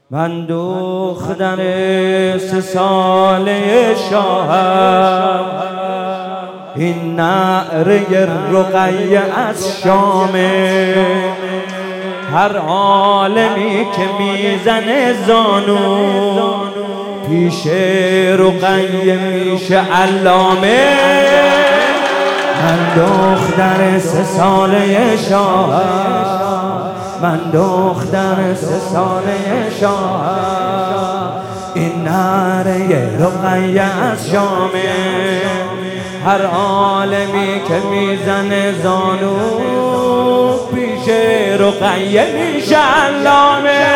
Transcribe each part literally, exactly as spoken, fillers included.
من دختر سه ساله شاهم، این نعره رقیه از شامه. هر عالمی که میزنه زانو پیش رقیه میشه علامه. من دختر سه ساله شاهم، من دختر سه ساله شاهم، این نعره رقیه از شامه. هر عالمی که میزنه زانو پیش رقیه میشه علامه.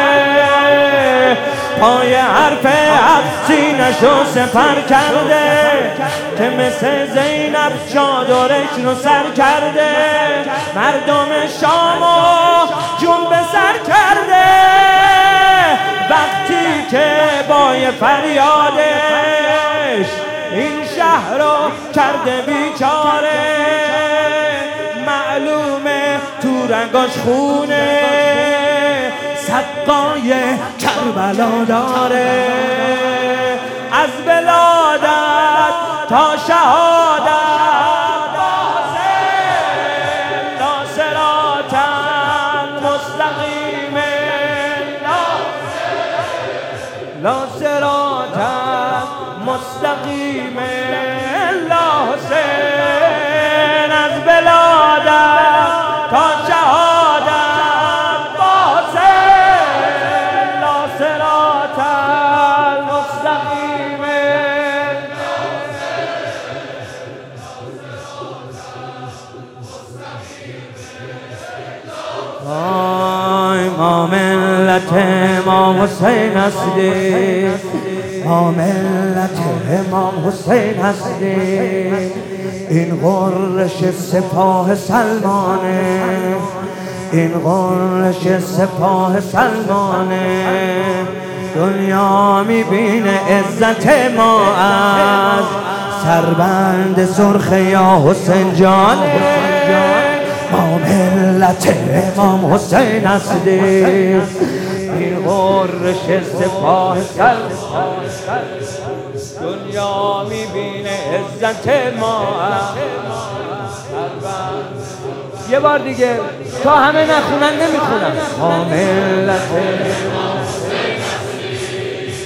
پای حرف حق سینه‌شو سپر کرده که مثل زینب چادرش رو سر کرده. مردم شامو جون به سر کرده وقتی که بای فریادش این شهر رو کرده بیچاره. معلومه تو رنگاش خونه سقای کربلا داره. از ولادت تا شهادت لا صراط المستقیم، لا صراط المستقیم. لا حسین از ولادت تا شهادت ما ملت امام حسین هستی، ما ملت امام حسین هستی. این غرش سپاه سلمانه، این غرش سپاه سلمانه. دنیا میبینه عزت ما از سربند سرخ یا حسین جان. ما ملت امام حسین هستی، این غرش سپاه سلمان. دنیا میبینه عزت ما. یه بار دیگه تا همه نخونن نمیخونن. ما ملت امام حسین هستی،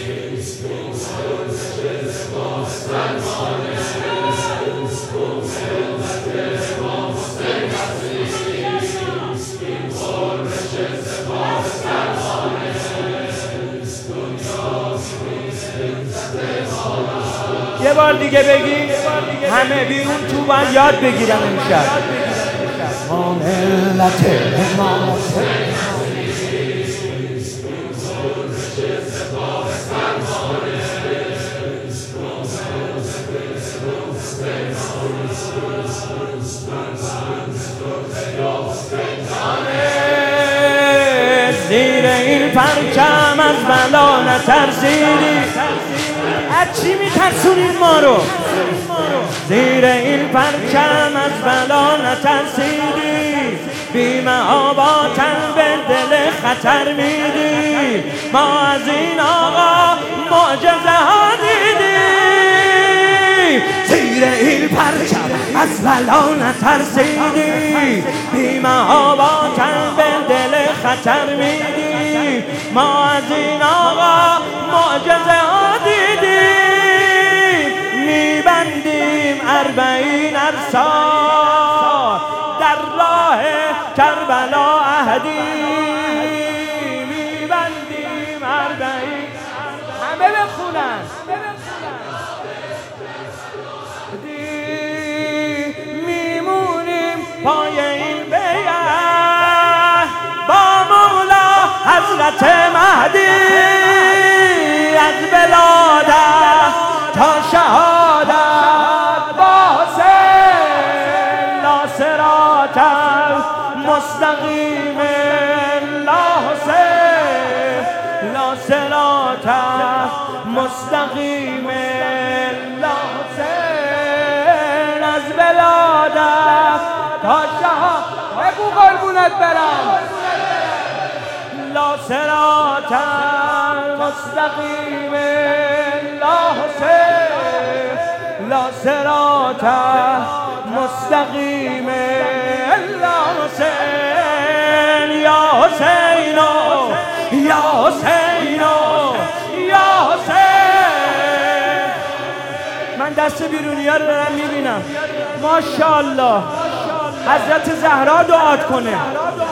یه بار دیگه بگی همه بیرون تو باید یاد بگیرن امشب. ما ملت امام حسین زیر این پرچم از بلا نترسیدی. از چی میترسونید ما رو؟ زیر این پرچم از بلا نترسیدی. بی‌محاباتن به دل خطر میدی. ما از این آقا معجزه ها دیدی. زیر این پرچم از بلا نترسیدی. بی‌محاباتن به دل خطر میدی. ما از این آقا معجزه ها دیدی. میبندیم اربعین ارسال در راه کربلا عهدی. میبندیم اربعین همه بخونن میمونیم پای این بیعت با مولا حضرت مهدی. از ولادت تا شهادت با حسین لا صراط المستقیم. لا حسین لا صراط المستقیم. لا حسین از ولادت تا شهادت. بگو قربونت برم. لا صراط مستقیم لا حسین لا صراط مستقیم لا حسین یا حسین یا حسین یا حسین. من دست بیرونی ها رو دارم میبینم. ماشاءالله حضرت زهرا دعات کنه.